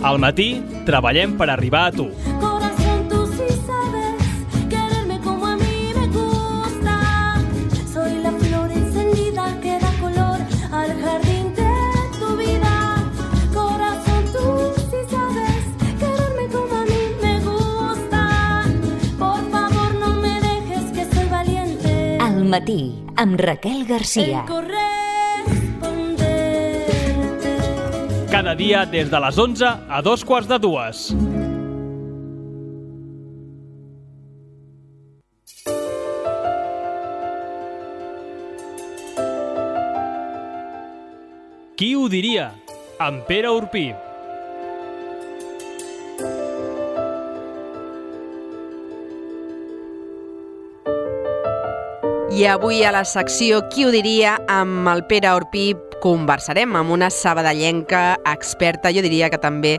Al matí treballem per arribar a tu. Corazón, tú sí sabes quererme como a mí me gusta. Soy la flor encendida que da color al jardín de tu vida. Corazón, tú sí sabes quererme como a mí me gusta. Por favor, no me dejes que soy valiente. Al matí, amb Raquel Garcia. Cada dia des de les 11 a 2:45. Qui ho diria? Amb Pere Urpí. I avui a la secció Qui ho diria, amb el Pere Urpí conversarem amb una sabadellenca experta, jo diria que també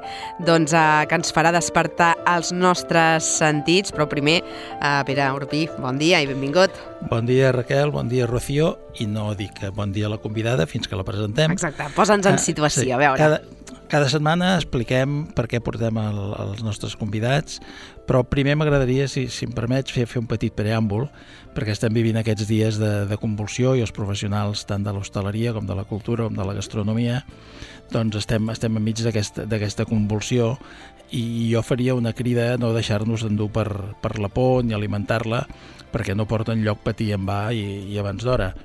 que ens farà despertar els nostres sentits, però primer, Pere Urpí, bon dia i benvingut. Bon dia, Raquel, bon dia, Rocío, i no dic bon dia a la convidada fins que la presentem. Exacte, posa'ns en situació, sí, a veure. Cada setmana expliquem per què portem els nostres convidats, però primer m'agradaria, si em permets, fer un petit preàmbul, perquè estem vivint aquests dies de convulsió i els professionals tant de l'hostaleria com de la cultura com de la gastronomia doncs estem enmig d'aquesta convulsió i jo faria una crida a no deixar-nos endur per la por ni alimentar-la perquè no porta enlloc patir en va i abans d'hora.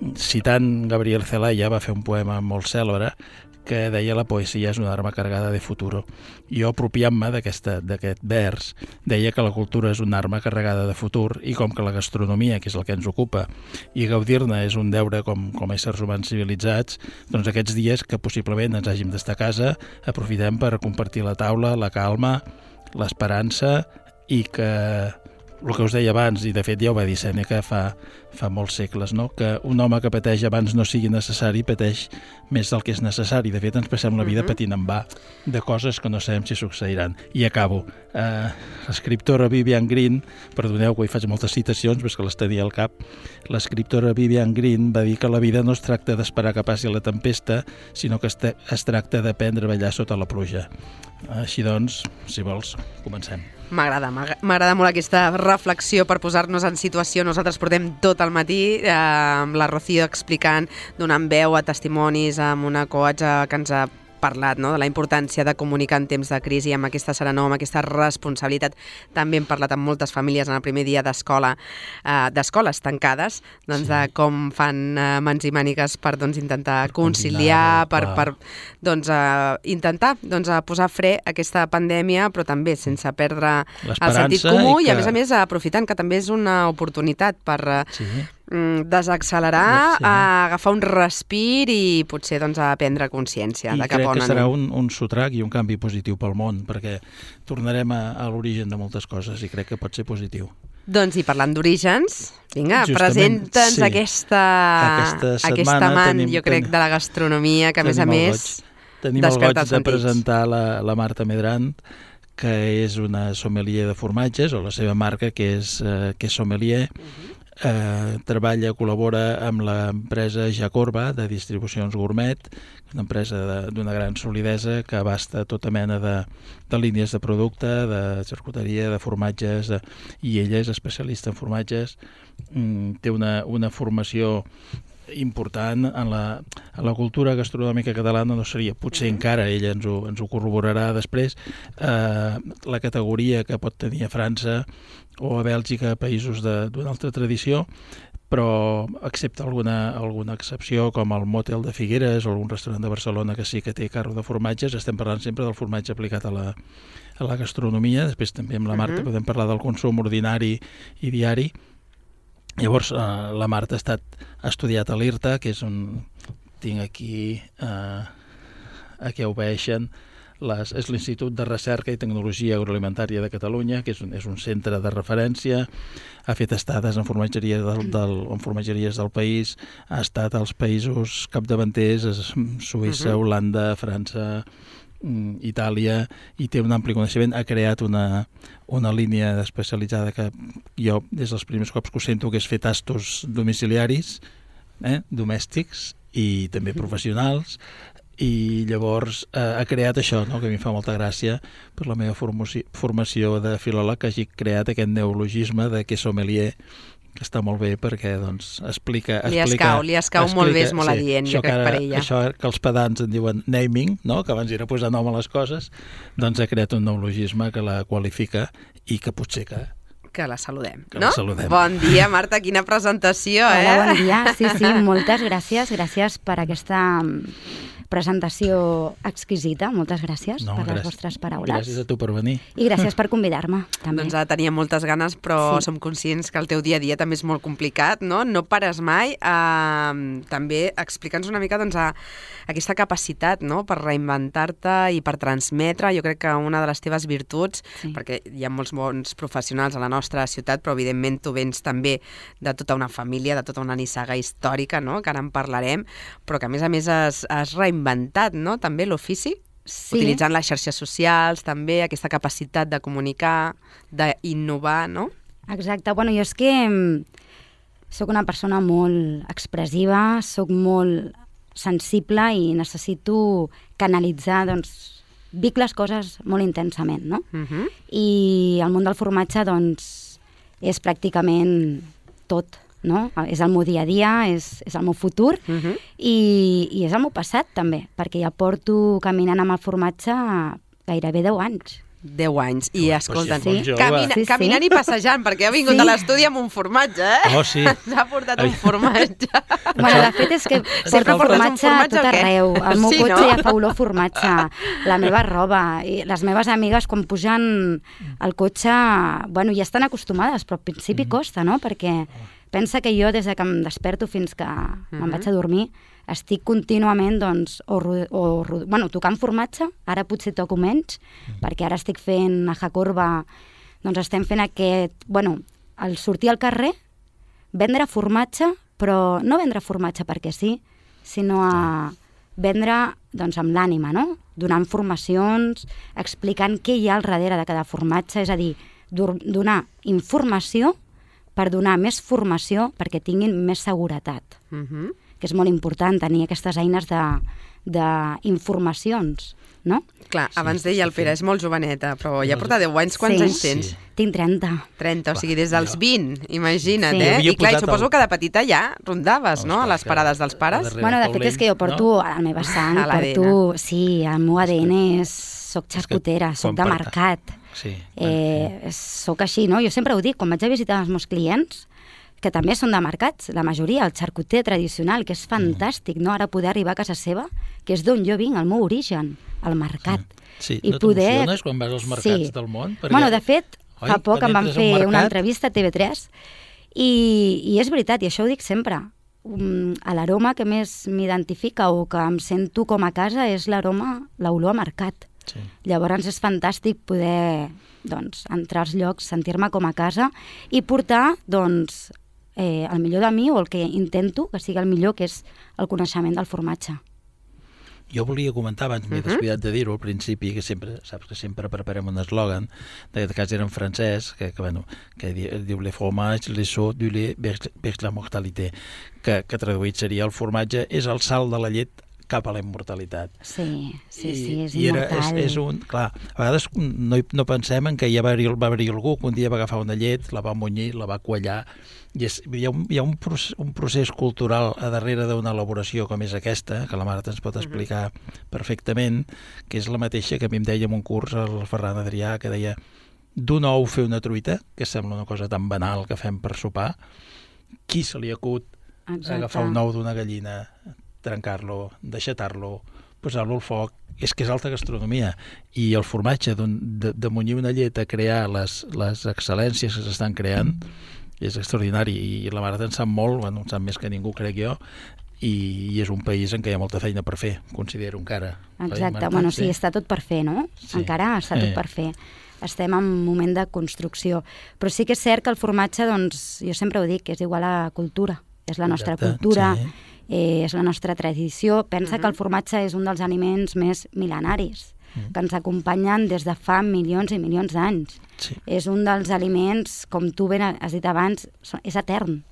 Citant Gabriel Zelaya va fer un poema molt cèlebre que deia la poesia és una arma carregada de futuro. Jo, apropiant-me d'aquest vers, deia que la cultura és una arma carregada de futur i com que la gastronomia, que és el que ens ocupa, i gaudir-ne és un deure com éssers humans civilitzats, doncs aquests dies que possiblement ens hàgim d'estar a casa, aprofitem per compartir la taula, la calma, l'esperança i que el que us deia abans, i de fet ja ho va dir Sèneca fa molts segles, no? Que un home que pateix abans no sigui necessari pateix més del que és necessari. De fet, ens passem la vida patint en va de coses que no sabem si succeiran. I acabo. L'escriptora Vivian Green, perdoneu que hi faig moltes citacions, però és que les tenia al cap, l'escriptora Vivian Green va dir que la vida no es tracta d'esperar que passi la tempesta, sinó que es tracta d'aprendre a ballar sota la pluja. Així doncs, si vols, comencem. M'agrada molt aquesta reflexió per posar-nos en situació. Nosaltres portem tot el matí amb la Rocío explicant, donant veu a testimonis, amb una coach que ens ha parlat, no?, de la importància de comunicar en temps de crisi amb aquesta serenor, amb aquesta responsabilitat. També hem parlat amb moltes famílies en el primer dia d'escoles tancades, doncs sí, de com fan mans i mànigues per intentar conciliar, per intentar posar fre a aquesta pandèmia, però també sense perdre el sentit comú i a més aprofitant que també és una oportunitat per desaccelerar, agafar un respir i potser a prendre consciència de cap on anem. I crec que serà un sotrac i un canvi positiu pel món, perquè tornarem a l'origen de moltes coses i crec que pot ser positiu. Doncs i parlant d'orígens, vinga, presenta'ns aquesta amant, jo crec, de la gastronomia, que a més tenim el goig de presentar la Marta Medrant, que és una sommelier de formatges, o la seva marca, que és Sommelier. Treballa, col·labora amb l'empresa Jacorba de distribucions gourmet, una empresa d'una gran solidesa que abasta tota mena de línies de producte, de xarcuteria, de formatges, i ella és especialista en formatges. Té una formació important en la cultura gastronòmica catalana. No seria, potser encara ella ens ho corroborarà després, la categoria que pot tenir a França o a Bèlgica, països d'una altra tradició, però excepte alguna excepció com el Motel de Figueres o algun restaurant de Barcelona que sí que té carro de formatges, estem parlant sempre del formatge aplicat a la gastronomia. Després també amb la Marta podem parlar del consum ordinari i diari. Llavors, la Marta ha estudiat a l'IRTA, que és tinc aquí a què obeeixen, és l'Institut de Recerca i Tecnologia Agroalimentària de Catalunya, que és un centre de referència. Ha fet estades en formatgeries del país, ha estat als països capdavanters, Suïssa, Holanda, França, Itàlia, i té un ampli coneixement. Ha creat una línia especialitzada que jo, des dels primers cops que ho sento, que és fer tastos domiciliaris, domèstics i també professionals, i llavors ha creat això, no? Que a mi fa molta gràcia per la meva formació de filòleg, que hagi creat aquest neologisme de que sommelier, que està molt bé perquè doncs, explica... Li escau molt bé, és molt adient, jo crec, per ella. Això que els pedants en diuen naming, no? Que abans era posar nom a les coses, doncs ha creat un neologisme que la qualifica i que potser que la saludem, que no? La saludem. Bon dia, Marta, quina presentació, eh? Hola, bon dia. Sí, moltes gràcies per aquesta presentació exquisita. Moltes gràcies per les vostres paraules. Gràcies a tu per venir. I gràcies per convidar-me, també. Doncs tenia moltes ganes, però som conscients que el teu dia a dia també és molt complicat, no? No pares mai. També explica'ns una mica doncs, aquesta capacitat, no?, per reinventar-te i per transmetre. Jo crec que una de les teves virtuts, perquè hi ha molts bons professionals a la nostra ciutat, però evidentment tu vens també de tota una família, de tota una nissaga històrica, no?, que ara en parlarem, però que a més has reinventat, no?, també l'ofici, utilitzant les xarxes socials, també aquesta capacitat de comunicar, d'innovar, no? Exacte. Bueno, jo és que sóc una persona molt expressiva, sóc molt sensible i necessito canalitzar, doncs, vic les coses molt intensament, no? I el món del formatge, doncs, és pràcticament tot, no? És el meu dia a dia, és el meu futur i és el meu passat, també, perquè ja porto caminant amb el formatge gairebé 10 anys. 10 anys. I escolta'm, caminant i passejant, perquè ha vingut a l'estudi amb un formatge, eh? Oh, sí. S'ha portat un formatge. Bueno, de fet és que porto formatge a tot arreu. El meu cotxe ja fa olor formatge, la meva roba, i les meves amigues quan pugen al cotxe, bueno, ja estan acostumades, però al principi costa, no? Perquè pensa que jo, des que em desperto fins que me'n vaig a dormir, estic contínuament, doncs, tocant formatge, ara potser toco menys, perquè ara estic fent a Jacorba, doncs estem fent al sortir al carrer, vendre formatge, però no vendre formatge perquè sí, sinó a vendre, doncs, amb l'ànima, no? Donant formacions, explicant què hi ha al darrere de cada formatge, és a dir, donar informació per donar més formació perquè tinguin més seguretat. Que és molt important tenir aquestes eines d'informacions, no? Clar, abans deia el Pere, és molt joveneta, però ja porta 10 anys. Quants anys tens? Tinc 30. 30, o sigui, des dels 20, imagina't, eh? I clar, suposo que de petita ja rondaves, no?, a les parades dels pares. Bueno, de fet és que jo porto a la meva sang, sí, el meu ADN soc xarcutera, soc de mercat. Soc així, no? Jo sempre ho dic, quan vaig a visitar els meus clients, que també són de mercats, la majoria, el xarcuter tradicional, que és fantàstic, no? Ara poder arribar a casa seva, que és d'on jo vinc, el meu origen, al mercat. Sí, no t'emociones quan vas als mercats del món? Bueno, de fet, fa poc em van fer una entrevista a TV3 i és veritat, i això ho dic sempre, l'aroma que més m'identifica o que em sento com a casa és l'aroma, l'olor a mercat. Llavors és fantàstic poder, doncs, entrar als llocs, sentir-me com a casa i portar, doncs, el millor de mi o el que intento que sigui el millor, que és el coneixement del formatge. Jo volia comentar, abans m'he descuidat de dir-ho al principi, que sempre, saps que sempre preparem un eslògan, en aquest cas era en francès, que diu le fromage, le saut du lait vers la mortalité, que traduït seria el formatge és el salt de la llet cap a la immortalitat. Sí, és immortal. Clar, a vegades no pensem en que va haver-hi algú que un dia va agafar una llet, la va munyir, la va quallar, i hi ha un procés cultural a darrere d'una elaboració com és aquesta, que la Marta ens pot explicar perfectament, que és la mateixa que a mi em deia en un curs el Ferran Adrià, que deia d'un ou fer una truita, que sembla una cosa tan banal que fem per sopar, qui se li acut agafar un ou d'una gallina, trencar-lo, deixatar-lo, posar-lo al foc, és que és alta gastronomia. I el formatge, de munyir una llet a crear les excel·lències que s'estan creant, és extraordinari. I la Marta en sap molt, en sap més que ningú, crec jo, i és un país en què hi ha molta feina per fer, considero encara. Exacte, bueno, sí, està tot per fer, no? Encara està tot per fer. Estem en un moment de construcció. Però sí que és cert que el formatge, doncs, jo sempre ho dic, és igual a cultura. És la nostra cultura, és la nostra tradició. Pensa que el formatge és un dels aliments més mil·lenaris, que ens acompanyen des de fa milions i milions d'anys. És un dels aliments, com tu ben has dit abans, és etern.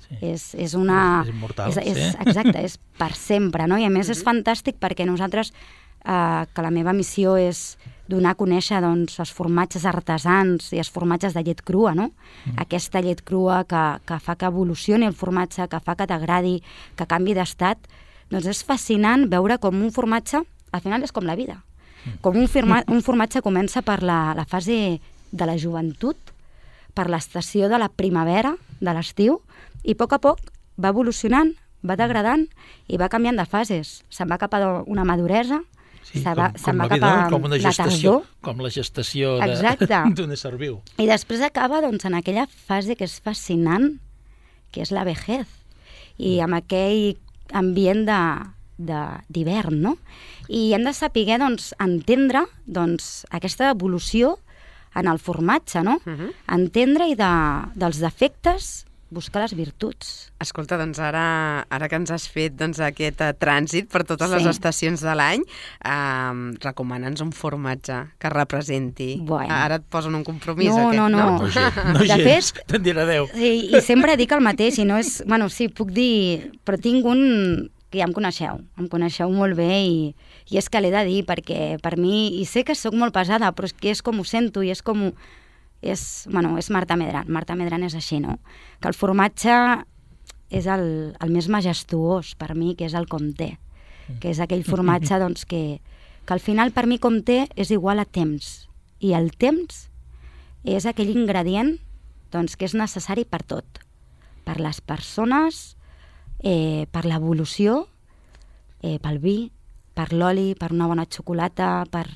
És immortal, exacte, és per sempre, no? I a més és fantàstic perquè nosaltres, que la meva missió és donar a conèixer doncs, els formatges artesans i els formatges de llet crua, no? Aquesta llet crua que fa que evolucioni el formatge, que fa que t'agradi, que canvi d'estat, doncs és fascinant veure com un formatge, al final és com la vida, com un formatge comença per la fase de la joventut, per l'estació de la primavera, de l'estiu, i a poc va evolucionant, va degradant i va canviant de fases. Se'n va cap a una maduresa, se'n va cap a la tardor. Com la gestació d'un ésser viu. I després acaba doncs, en aquella fase que és fascinant, que és la vejez, i amb aquell ambient d'hivern, no? I hem de saber entendre aquesta evolució en el formatge, no? Entendre i dels defectes buscar les virtuts. Escolta, doncs ara que ens has fet aquest trànsit per totes les estacions de l'any, recomana'ns un formatge que representi. Ara et posen un compromís. No. De fet, te'n diré adeu. Sí, i sempre dic el mateix, i no és... Bueno, sí, puc dir... Però tinc un que ja em coneixeu molt bé i és que l'he de dir perquè per mi, i sé que sóc molt pesada, però és que és com ho sento i és com... És Marta Medran. Marta Medran és així, no? Que el formatge és el més majestuós per mi, que és el Comté, que és aquell formatge doncs, que al final per mi Comté és igual a temps. I el temps és aquell ingredient doncs, que és necessari per tot. Per les persones, per l'evolució, pel vi, per l'oli, per una bona xocolata, per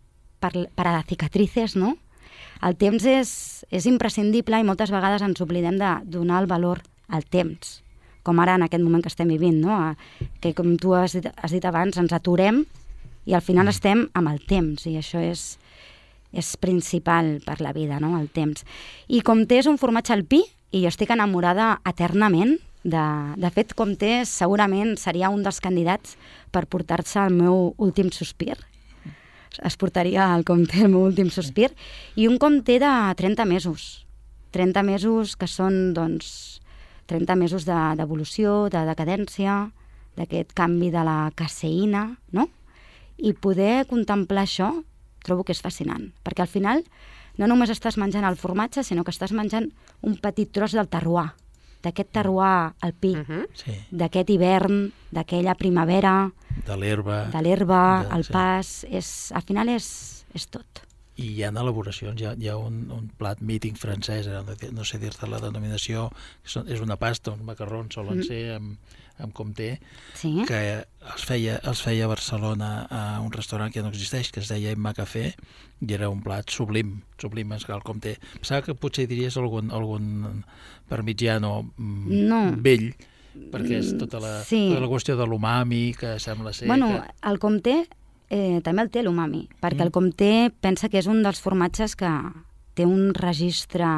a les cicatrices, no? El temps és imprescindible i moltes vegades ens oblidem de donar el valor al temps, com ara en aquest moment que estem vivint, no? Que com tu has dit abans, ens aturem i al final estem amb el temps i això és principal per la vida, no? El temps. I Comté és un formatge alpí i jo estic enamorada eternament. De fet, Comté segurament seria un dels candidats per portar-se el meu últim sospir. Es portaria al Comté el meu últim sospir, i un Comté de 30 mesos. 30 mesos que són, doncs, 30 mesos d'evolució, de decadència, d'aquest canvi de la caseïna, no? I poder contemplar això trobo que és fascinant, perquè al final no només estàs menjant el formatge, sinó que estàs menjant un petit tros del terroir, d'aquest terroir alpí, d'aquest hivern, d'aquella primavera, de l'herba, el pas, al final és tot. I hi ha elaboracions, hi ha un plat mític francès, no sé dir-te la denominació, és una pasta, uns macarrons solen ser amb Comté, que els feia a Barcelona a un restaurant que ja no existeix, que es deia Emma Café, i era un plat sublim és que el Comté. Pensava que potser diries algun parmigiano vell, perquè és tota la qüestió de l'umami, que sembla ser... Bueno, el Comté també el té l'umami, perquè el Comté pensa que és un dels formatges que té un registre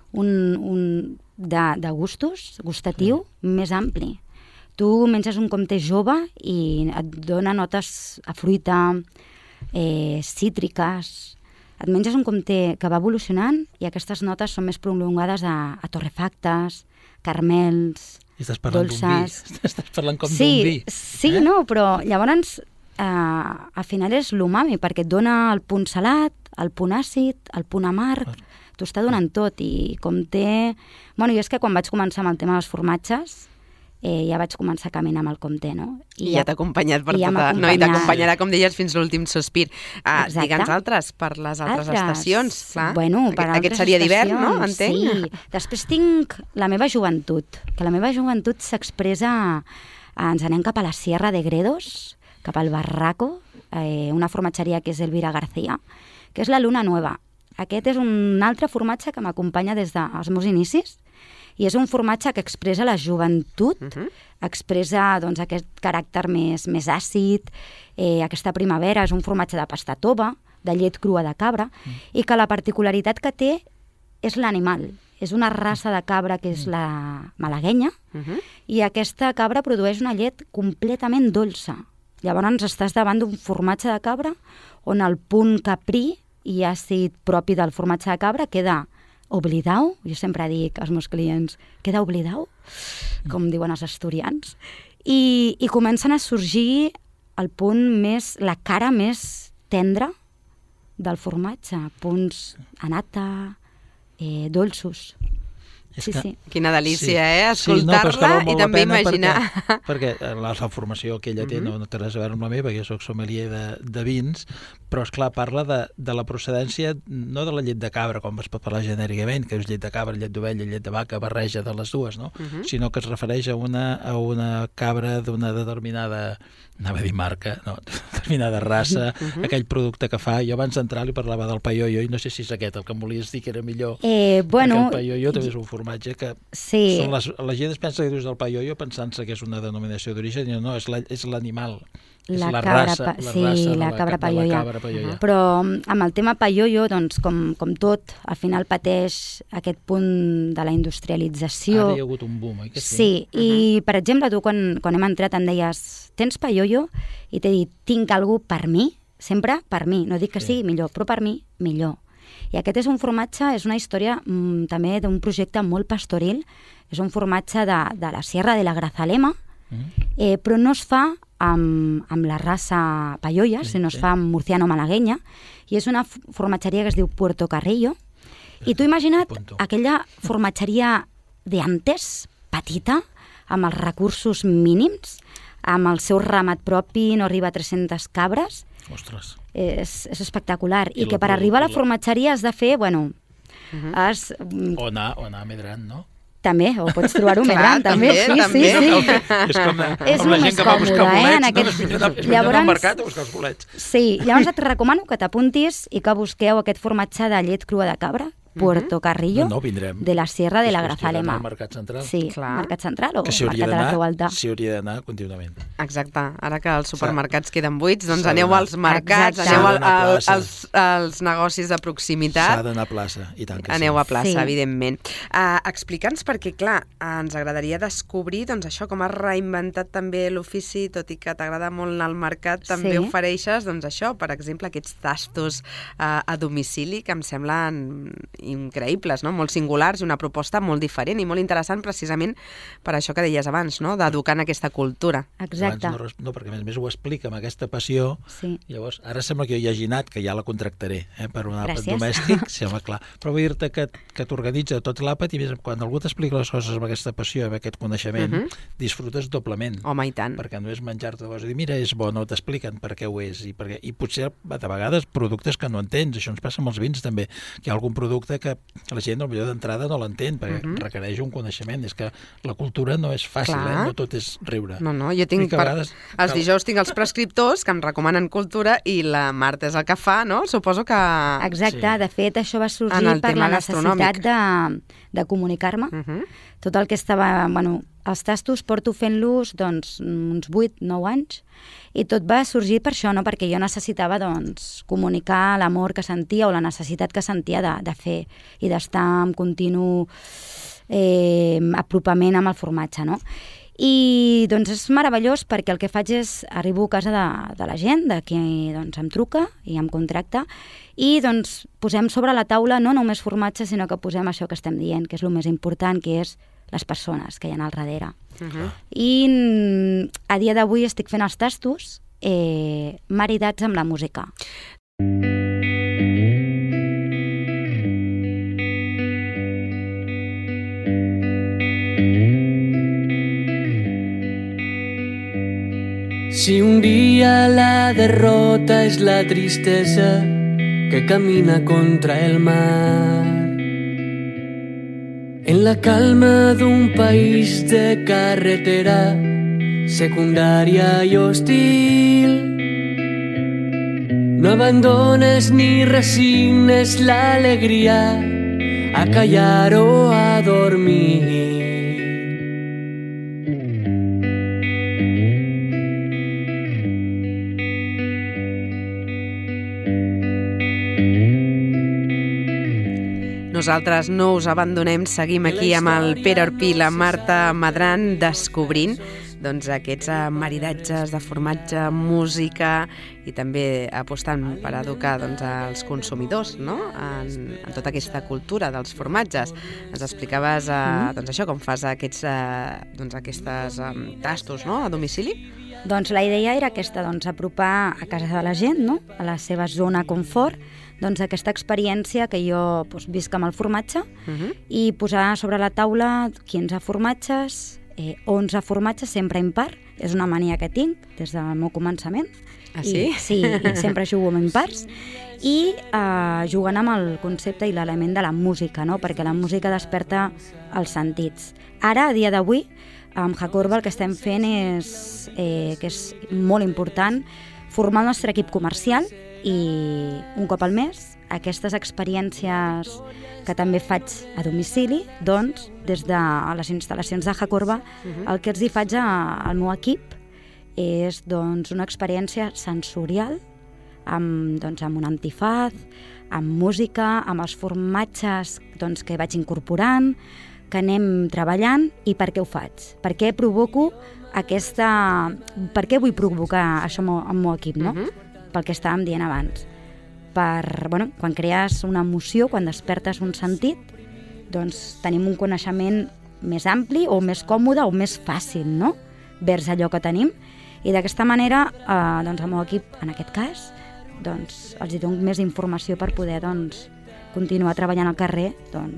de gustos, gustatiu, més ampli. Tu menges un Comté jove i et dona notes a fruita, cítriques. Et menges un Comté que va evolucionant i aquestes notes són més prolongades a torrefactes, caramels, dolces. Estàs parlant com d'un vi. Sí, no, però llavors al final és l'umami, perquè et dona el punt salat, el punt àcid, el punt amarg, t'ho està donant tot. I Comté... Bueno, jo és que quan vaig començar amb el tema dels formatges, ja vaig començar a caminar amb el Comté, no? I ja t'ha acompanyat per tota... No, i t'acompanyarà, com deies, fins l'últim sospir. Digue'ns altres, per les altres estacions, clar. Bueno, per altres aquest seria d'hivern, no? Entenc. Sí. Després tinc la meva joventut, que la meva joventut s'expressa... Ens anem cap a la Sierra de Gredos, cap al Barraco, una formatgeria que és Elvira García, que és la Luna Nueva. Aquest és un altre formatge que m'acompanya des dels meus inicis, i és un formatge que expressa la joventut, expressa doncs, aquest caràcter més àcid, aquesta primavera, és un formatge de pasta tova, de llet crua de cabra, i que la particularitat que té és l'animal. És una raça de cabra que és la malaguenya, i aquesta cabra produeix una llet completament dolça. Llavors estàs davant d'un formatge de cabra on el punt caprí i àcid propi del formatge de cabra queda oblidau, jo sempre dic als meus clients, queda oblidau, com diuen els asturians, i comencen a sorgir el punt més, la cara més tendra del formatge, punts a nata, dolços. Sí. Quina delícia, escoltar-la i també imaginar. Perquè la formació que ella té no té res a veure amb la meva, perquè jo soc sommelier de vins, però esclar, parla de la procedència no de la llet de cabra, com es pot parlar genèricament, que és llet de cabra, llet d'ovella, llet de vaca, barreja de les dues, no? Sinó que es refereix a una cabra d'una determinada, anava a dir marca, no, determinada raça, aquell producte que fa. Jo abans d'entrar li parlava del paioio, i no sé si és aquest el que em volies dir que era millor. Bueno, el paioio també és un formatge que són la gent es pensa que dius del paioio pensant-se que és una denominació d'origen, i no, és l'animal. La cabra paioia. Però amb el tema paioio, doncs, com tot, al final pateix aquest punt de la industrialització. Ara hi ha hagut un boom, oi que sí? Sí, i per exemple, tu quan hem entrat em deies, tens paioio? I t'he dit, tinc alguna per mi, sempre per mi, no dic que sigui millor, però per mi, millor. I aquest és un formatge, és una història també d'un projecte molt pastoril, és un formatge de la Sierra de la Grazalema, però no es fa amb la raça paioia, sinó es fa amb murciano malaguenya, i és una formatgeria que es diu Puerto Carrillo, i tu imagina't aquella formatgeria d'antes, petita, amb els recursos mínims, amb el seu ramat propi, no arriba a 300 cabres. Ostres. És espectacular. I que per arribar a la formatgeria has de fer, bueno... O anar a Medrant, no? També, o pots trobar-ho Medrant, també. Sí. És com la gent que va a buscar bolets, llavors, al mercat a buscar els bolets. Sí, llavors et recomano que t'apuntis i que busqueu aquest formatge de llet crua de cabra, Puerto Carrillo, de la Sierra de la Grazalema. Al Mercat Central. Sí, Mercat Central o Mercat de la Creu Alta. S'hi hauria d'anar contínuament. Exacte. Ara que els supermercats queden buits, doncs aneu als mercats, aneu als negocis de proximitat. S'ha d'anar a plaça, i tant que sí. Aneu a plaça, evidentment. Explica'ns, perquè clar, ens agradaria descobrir doncs això, com has reinventat també l'ofici, tot i que t'agrada molt anar al mercat, també ofereixes, doncs això, per exemple, aquests tastos a domicili, que em semblen increïbles, no? Molt singulars, i una proposta molt diferent i molt interessant precisament per això que deies abans, no? D'educar en aquesta cultura. Exacte. No, perquè a més ho explica amb aquesta passió. Llavors, ara sembla que jo hi hagi anat, que ja la contractaré per un àpat domèstic. Sí, home, clar. Però vull dir-te que t'organitza tot l'àpat, i més quan algú t'explica les coses amb aquesta passió, amb aquest coneixement, disfrutes doblement. Home, i tant. Perquè no és menjar-te coses i dir, mira, és bo, no t'expliquen per què ho és. I potser, de vegades, productes que no entens. Això ens passa amb els vins, també. Hi ha algun producte que la gent, potser d'entrada no l'entén, perquè requereix un coneixement. És que la cultura no és fàcil, no tot és riure. No, jo tinc... Els dijous tinc els prescriptors que em recomanen cultura i la Marta és el que fa, no? Suposo que... Exacte, de fet això va sorgir per la necessitat de comunicar-me. Tot el que estava... Bueno, els tastos porto fent-los doncs uns 8-9 anys, i tot va sorgir per això, no? Perquè jo necessitava doncs comunicar l'amor que sentia o la necessitat que sentia de fer i d'estar en continu apropament amb el formatge, no? I doncs és meravellós perquè el que faig és arribo a casa de la gent, de qui doncs em truca i em contracta, i doncs posem sobre la taula no només formatge, sinó que posem això que estem dient, que és el més important, que és les persones que hi ha al darrere. I a dia d'avui estic fent els tastos maridats amb la música. Si un día la derrota es la tristeza que camina contra el mar, en la calma d'un país de carretera secundaria y hostil, no abandones ni resignes la alegría a callar o a dormir. Nosaltres no us abandonem, seguim aquí amb el Pere Orpí i la Marta Medrant descobrint doncs, aquests maridatges de formatge, música i també apostant per educar doncs, els consumidors, no? en tota aquesta cultura dels formatges. Ens explicaves doncs, això, com fas aquests tastos, no? A domicili? Doncs la idea era aquesta, doncs, apropar a casa de la gent, no? A la seva zona confort, doncs aquesta experiència que jo visc amb el formatge i posar sobre la taula 15 formatges, 11 formatges, sempre impar. És una mania que tinc des del meu començament. Ah, sí? I sempre jugo amb impars. I jugant amb el concepte i l'element de la música, no? Perquè la música desperta els sentits. Ara, a dia d'avui, amb Jacorba el que estem fent és, que és molt important, formar el nostre equip comercial i un cop al mes aquestes experiències que també faig a domicili, doncs, des de les instal·lacions de Jacorba, el que els hi faig al meu equip és doncs, una experiència sensorial amb un antifaz, amb música, amb els formatges doncs, que vaig incorporant, que anem treballant. I per què ho faig? Per què provoco per què vull provocar això amb el meu equip, no? Pel que estàvem dient abans. Quan crees una emoció, quan despertes un sentit, doncs tenim un coneixement més ampli o més còmode o més fàcil, no? Vers allò que tenim. I d'aquesta manera, doncs, el meu equip, en aquest cas, doncs, els hi dono més informació per poder continuar treballant al carrer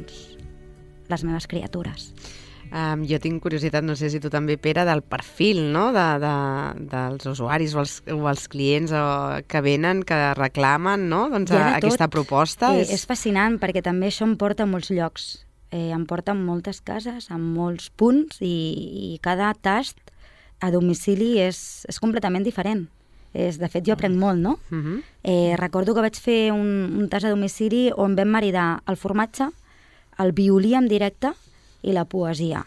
les meves criatures. Jo tinc curiositat, no sé si tu també, Pere, del perfil, no? dels usuaris o els clients que venen, que reclamen, no? Doncs aquesta proposta. És fascinant perquè també això em porta a molts llocs. Em porta a moltes cases, a molts punts i cada tast a domicili és completament diferent. De fet, jo aprenc molt, no? Recordo que vaig fer un tast a domicili on vam maridar el formatge, el violí en directe i la poesia.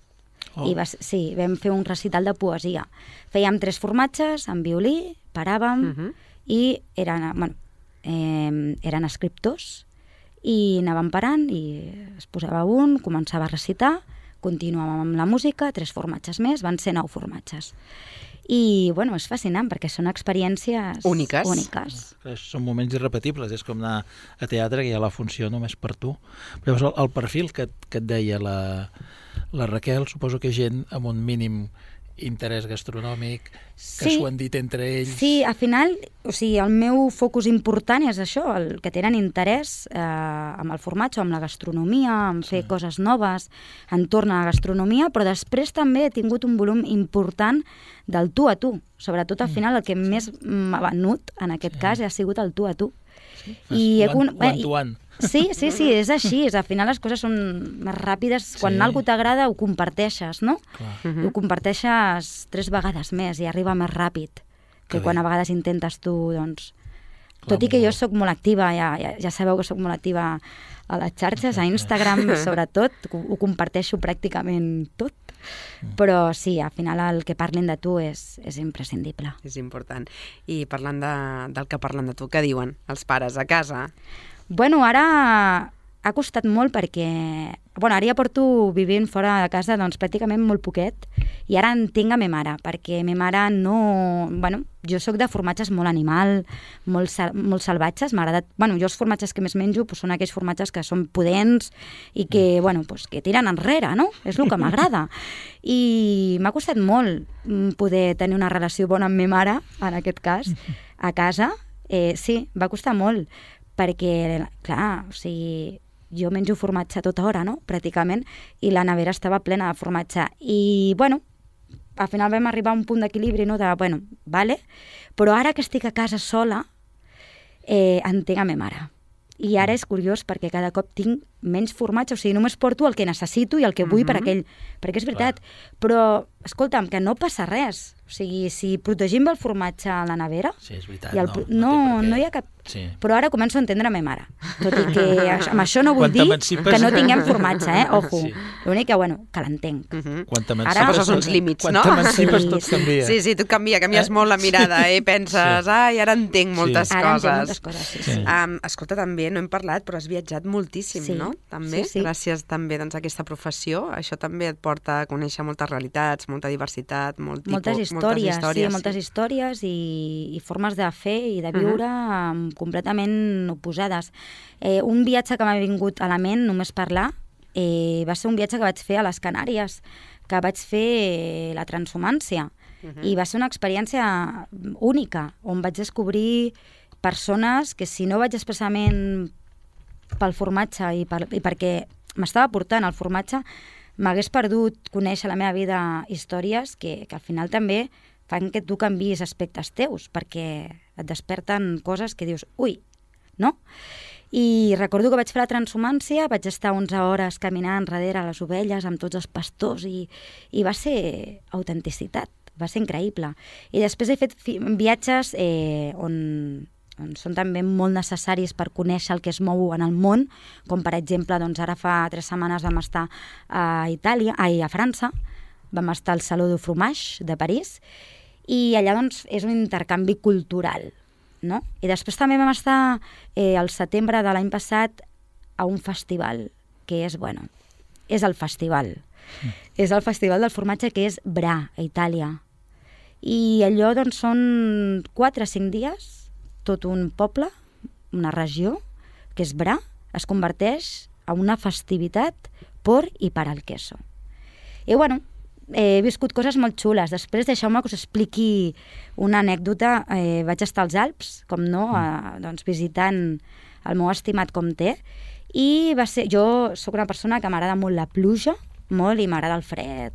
Vam fer un recital de poesia. Fèiem 3 formatges amb violí, paràvem i eren escriptors i anàvem parant i es posava un, començava a recitar, continuàvem amb la música, 3 formatges més, van ser 9 formatges. I, és fascinant perquè són experiències úniques. Són moments irrepetibles, és com anar a teatre, que hi ha la funció només per tu. Però llavors, el perfil que et deia la Raquel, suposo que gent amb un mínim interès gastronòmic, que s'ho han dit entre ells... Sí, al final, el meu focus important és això, el que tenen interès amb el formatge, amb la gastronomia, en fer coses noves entorn a la gastronomia, però després també he tingut un volum important del tu a tu. Sobretot, al final, el que més m'ha venut, en aquest cas, ha sigut el tu a tu. One-to-one. Sí, és així. Al final les coses són més ràpides. Quan algú t'agrada ho comparteixes, no? Ho comparteixes 3 vegades més i arriba més ràpid que quan a vegades intentes tu, doncs... Tot i que jo sóc molt activa, ja sabeu que sóc molt activa a les xarxes, a Instagram sobretot, ho comparteixo pràcticament tot. Però sí, al final el que parlin de tu és imprescindible. És important. I parlant del que parlen de tu, què diuen els pares a casa? Ara ha costat molt perquè... Ara ja porto vivint fora de casa doncs pràcticament molt poquet i ara entenc a ma mare, perquè ma mare no... jo sóc de formatges molt animal, molt salvatges, m'ha agradat... jo els formatges que més menjo són aquells formatges que són pudents i que, que tiren enrere, no? És el que m'agrada. I m'ha costat molt poder tenir una relació bona amb ma mare, en aquest cas, a casa. Sí, va costar molt, perquè, clar, jo menjo formatge a tota hora, no?, pràcticament, i la nevera estava plena de formatge. I, al final vam arribar a un punt d'equilibri, no?, vale, però ara que estic a casa sola, entenc a ma mare. I ara és curiós perquè cada cop tinc menys formatge, només porto el que necessito i el que vull per aquell... Perquè és veritat, però, escolta'm, que no passa res. Si protegim el formatge a la nevera... Sí, és veritat, no hi ha cap... però ara començo a entendre la meva mare. Tot i que amb això no vull dir que no tinguem formatge, ojo. L'únic que, que l'entenc. Ara poses uns límits, no? Quan t'emancipes tot canvia. Sí, tot canvies molt la mirada, penses, ara entenc moltes coses. Escolta, també no hem parlat, però has viatjat moltíssim, no? També, gràcies també a aquesta professió. Això també et porta a conèixer moltes realitats, molta diversitat, moltes històries i formes de fer i de viure completament oposades. Un viatge que m'ha vingut a la ment, només parlar, va ser un viatge que vaig fer a les Canàries, que vaig fer la transhumància. I va ser una experiència única, on vaig descobrir persones que si no vaig expressament pel formatge i perquè m'estava portant el formatge, m'hagués perdut conèixer la meva vida històries que al final també fan que tu canviïs aspectes teus, perquè et desperten coses que dius, ui, no? I recordo que vaig fer la transhumància, vaig estar 11 hores caminant darrere les ovelles amb tots els pastors i va ser autenticitat, va ser increïble. I després he fet viatges on són també molt necessaris per conèixer el que es mou en el món, com per exemple, ara fa 3 setmanes vam estar a França, vam estar al Saló du Fromage de París, i allà és un intercanvi cultural, no? I després també vam estar al setembre de l'any passat a un festival, que és el festival. És el festival del formatge que és Bra, a Itàlia. I allò són 4 o 5 dies, tot un poble, una regió, que és Bra, es converteix en una festivitat por i per al queso. I he viscut coses molt xules. Després deixeu-me que us expliqui una anècdota. Vaig estar als Alps, com no, visitant el meu estimat comte, i jo sóc una persona que m'agrada molt la pluja, molt, i m'agrada el fred.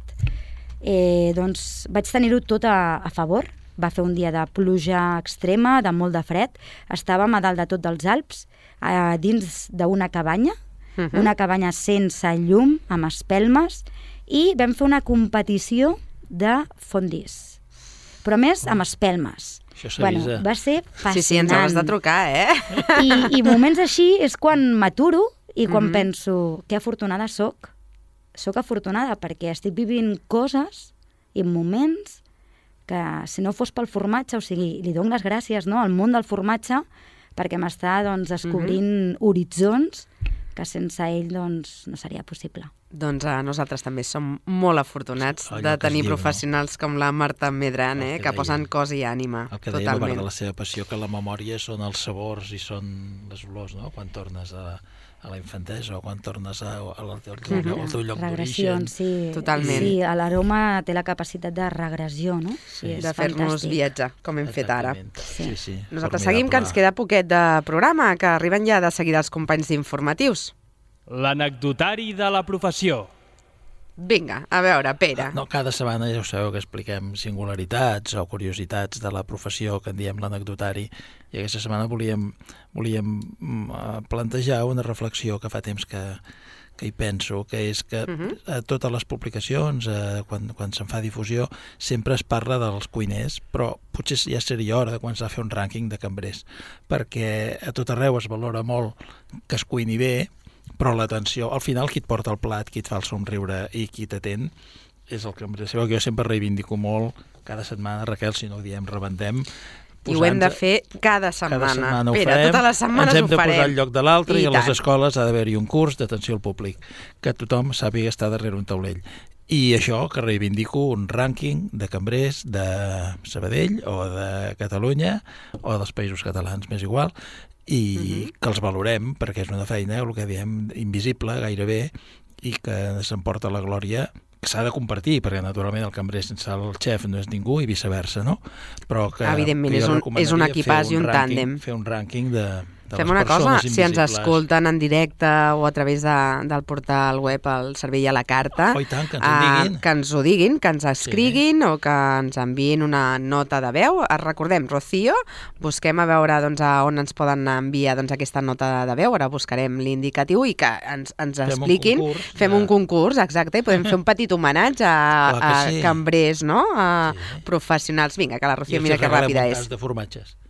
Vaig tenir-ho tot a favor. Va fer un dia de pluja extrema, de molt de fred. Estàvem a dalt de tot dels Alps, dins d'una cabanya, una cabanya sense llum, amb espelmes, i vam fer una competició de fondis. Però més amb espelmes. Això s'avisa. Va ser fascinant. Sí, ens has de trucar, I moments així és quan m'aturo i quan penso que afortunada soc. Soc afortunada perquè estic vivint coses i moments que si no fos pel formatge, o sigui, li dono les gràcies al món del formatge perquè m'està descobrint horitzons que sense ell no seria possible. Doncs nosaltres també som molt afortunats de tenir professionals com la Marta Medran, que posen cos i ànima. El que deia de la seva passió, que la memòria són els sabors i són les olors, no? Quan tornes a la infantesa o quan tornes al teu lloc d'origen. Sí. Totalment. Sí, l'aroma té la capacitat de regressió, no? Sí, de fer-nos viatjar, com hem fet ara. Sí. Nosaltres seguim, que ens queda poquet de programa, que arriben ja de seguida els companys d'informatius. L'anecdotari de la professió. Vinga, a veure, Pere. Cada setmana ja ho sabeu que expliquem singularitats o curiositats de la professió, que en diem l'anecdotari, i aquesta setmana volíem plantejar una reflexió que fa temps que hi penso, que és que a totes les publicacions, quan se'n fa difusió, sempre es parla dels cuiners, però potser ja seria hora de començar a fer un rànquing de cambrers, perquè a tot arreu es valora molt que es cuini bé, però l'atenció, al final qui et porta el plat, qui et fa el somriure i qui t'atén és el cambrer. Sabeu que jo sempre reivindico molt cada setmana, Raquel, si no ho diem, rebendem. I ho hem de fer cada setmana. Pere, totes les setmanes ho farem. Ens hem de posar al lloc de l'altre i a les escoles ha d'haver-hi un curs d'atenció al públic, que tothom sàpiga estar darrere un taulell. I això, que reivindico un rànquing de cambrers de Sabadell o de Catalunya o dels Països Catalans, m'és igual, i que els valorem, perquè és una feina, el que diem, invisible gairebé, i que s'emporta la glòria, que s'ha de compartir, perquè naturalment el cambrer sense el xef no és ningú i viceversa, no? Però que evidentment és un equipàs i un tàndem. Fer un rànquing de Fem una cosa, si ens escolten en directe o a través del portal web al Cervell a la Carta, tant, que ens ho diguin, que ens escriguin o que ens enviïn una nota de veu. Recordem, Rocío, busquem a veure on ens poden enviar aquesta nota de veu, ara buscarem l'indicatiu i que ens expliquin. Fem un concurs, exacte, i podem fer un petit homenatge a cambrers, no? A professionals. Vinga, que la Rocío mira que ràpida és. De formatges.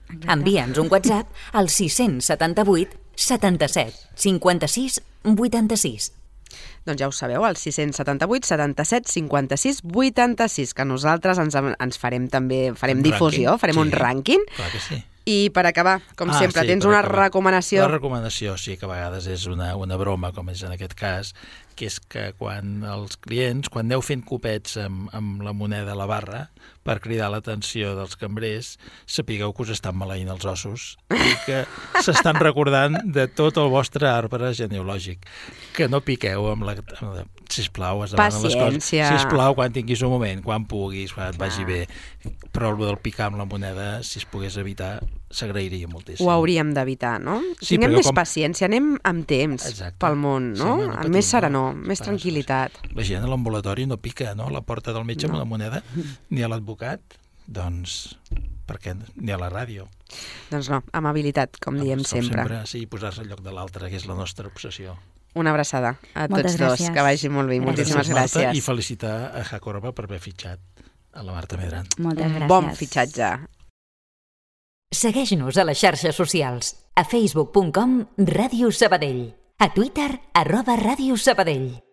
Envia'ns un WhatsApp al 678 77 56 86. Doncs ja ho sabeu, al 678 77 56 86, que nosaltres ens farem també, farem difusió, farem un rànquing. Clar que sí. I per acabar, com sempre, tens una recomanació? La recomanació, sí, que a vegades és una broma, com és en aquest cas, que és que quan els clients, quan aneu fent copets amb la moneda a la barra per cridar l'atenció dels cambrers, sapigueu que us estan maleint els ossos i que s'estan recordant de tot el vostre arbre genealògic. Que no piqueu amb la... Sisplau, es demanen les coses. Sisplau, quan tinguis un moment, quan puguis, quan et vagi bé. Però el del picar amb la moneda, si es pogués evitar, s'agrairia moltíssim. Ho hauríem d'evitar, no? Tinguem més paciència, anem amb temps pel món, no? Amb més serenor, més tranquil·litat. La gent a l'ambulatori no pica, no? A la porta del metge amb la moneda, ni a l'advocat, doncs... per què? Ni a la ràdio. Doncs no, amabilitat, com diem sempre. Sí, posar-se al lloc de l'altre, que és la nostra obsessió. Una abraçada a tots dos, que vagi molt bé. Moltíssimes gràcies. I felicitar a Jacorba per haver fitxat a la Marta Medrant. Moltes gràcies. Bon fitxatge. Segueix-nos a les xarxes socials. A facebook.com/Ràdio Sabadell. A Twitter @Ràdio Sabadell.